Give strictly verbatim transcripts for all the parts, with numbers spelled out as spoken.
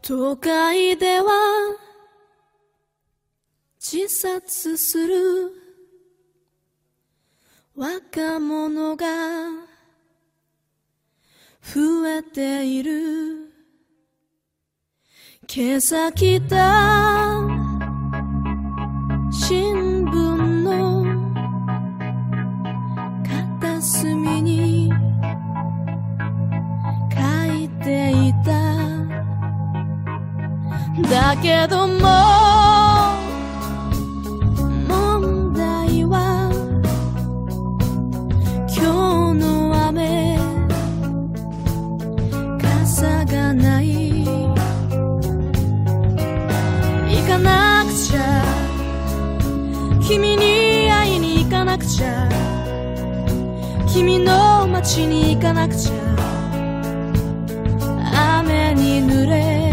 都会では自殺する若者が増えている。今朝来た新聞の片隅に書いていた。だけども問題は今日の雨傘がない。行かなくちゃ、君に会いに行かなくちゃ、君の街に行かなくちゃ。雨に濡れ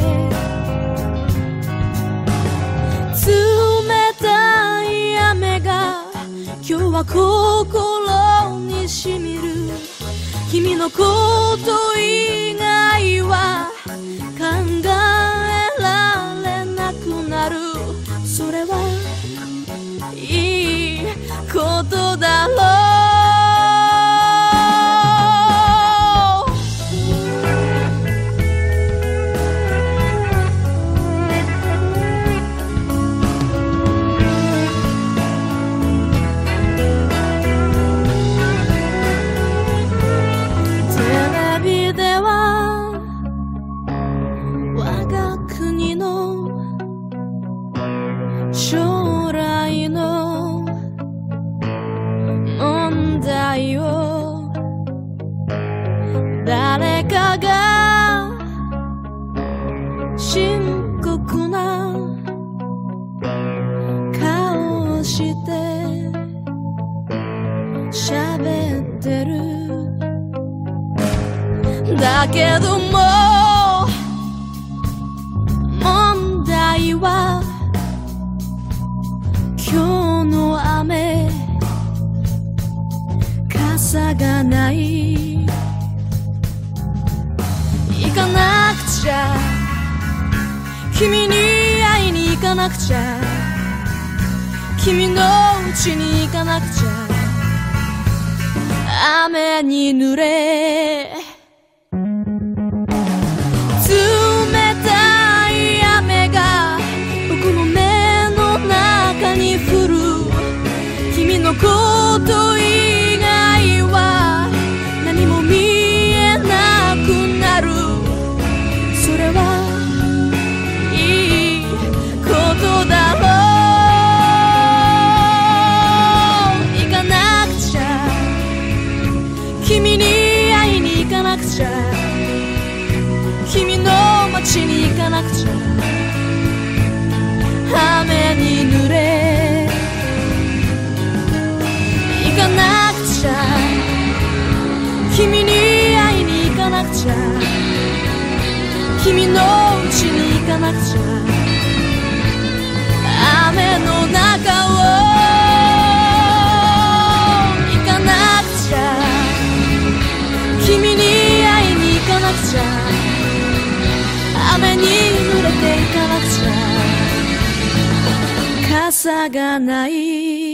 冷たい雨が今日は心にしみる。君のこと以外は考えられなくなる。それはいいことだろう。将来の問題を誰かが深刻な顔をして喋ってる。だけども問題は今日の雨傘がない。行かなくちゃ、君に会いに行かなくちゃ、君の家に行かなくちゃ。雨に濡れ冷たい雨が僕の目の中に降る。君のこと以外は何も見えなくなる。それはいいことだろう。行かなくちゃ、君に会いに行かなくちゃ、君の街に行かなくちゃ。雨に濡れ行かなくちゃ、君に会いに行かなくちゃ、君の家に行かなくちゃ。雨の中を行かなくちゃ、君に会いに行かなくちゃ、雨に濡れて行かなくちゃ。傘がない。